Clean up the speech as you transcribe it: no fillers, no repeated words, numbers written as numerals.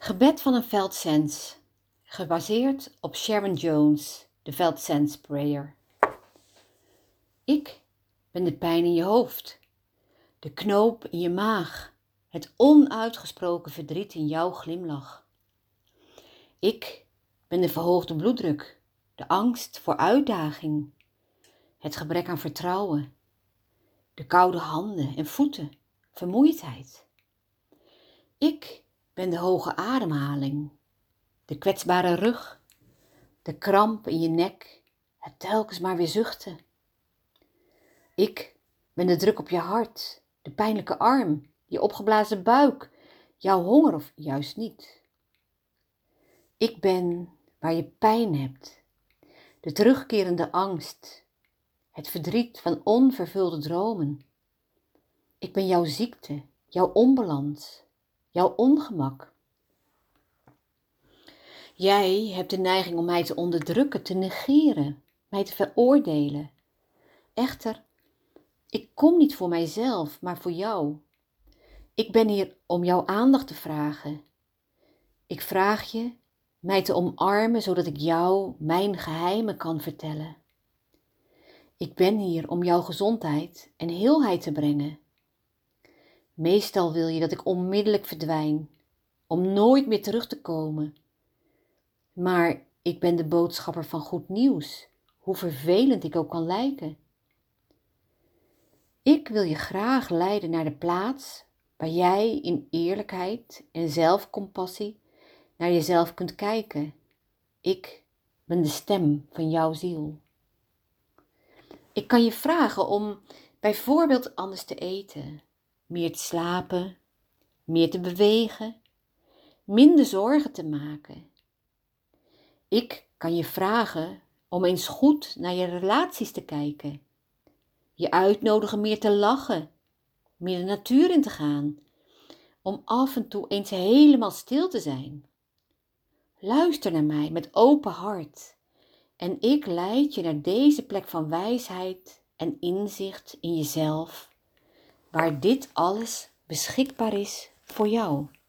Gebed van een veldsens, gebaseerd op Sharon Jones, de Veldsens Prayer. Ik ben de pijn in je hoofd, de knoop in je maag, het onuitgesproken verdriet in jouw glimlach. Ik ben de verhoogde bloeddruk, de angst voor uitdaging, het gebrek aan vertrouwen, de koude handen en voeten, vermoeidheid. Ik ben de hoge ademhaling, de kwetsbare rug, de kramp in je nek, het telkens maar weer zuchten. Ik ben de druk op je hart, de pijnlijke arm, je opgeblazen buik, jouw honger of juist niet. Ik ben waar je pijn hebt, de terugkerende angst, het verdriet van onvervulde dromen. Ik ben jouw ziekte, jouw onbalans, jouw ongemak. Jij hebt de neiging om mij te onderdrukken, te negeren, mij te veroordelen. Echter, ik kom niet voor mijzelf, maar voor jou. Ik ben hier om jouw aandacht te vragen. Ik vraag je mij te omarmen, zodat ik jou mijn geheimen kan vertellen. Ik ben hier om jouw gezondheid en heelheid te brengen. Meestal wil je dat ik onmiddellijk verdwijn, om nooit meer terug te komen. Maar ik ben de boodschapper van goed nieuws, hoe vervelend ik ook kan lijken. Ik wil je graag leiden naar de plaats waar jij in eerlijkheid en zelfcompassie naar jezelf kunt kijken. Ik ben de stem van jouw ziel. Ik kan je vragen om bijvoorbeeld anders te eten, meer te slapen, meer te bewegen, minder zorgen te maken. Ik kan je vragen om eens goed naar je relaties te kijken, je uitnodigen meer te lachen, meer de natuur in te gaan, om af en toe eens helemaal stil te zijn. Luister naar mij met open hart en ik leid je naar deze plek van wijsheid en inzicht in jezelf, waar dit alles beschikbaar is voor jou.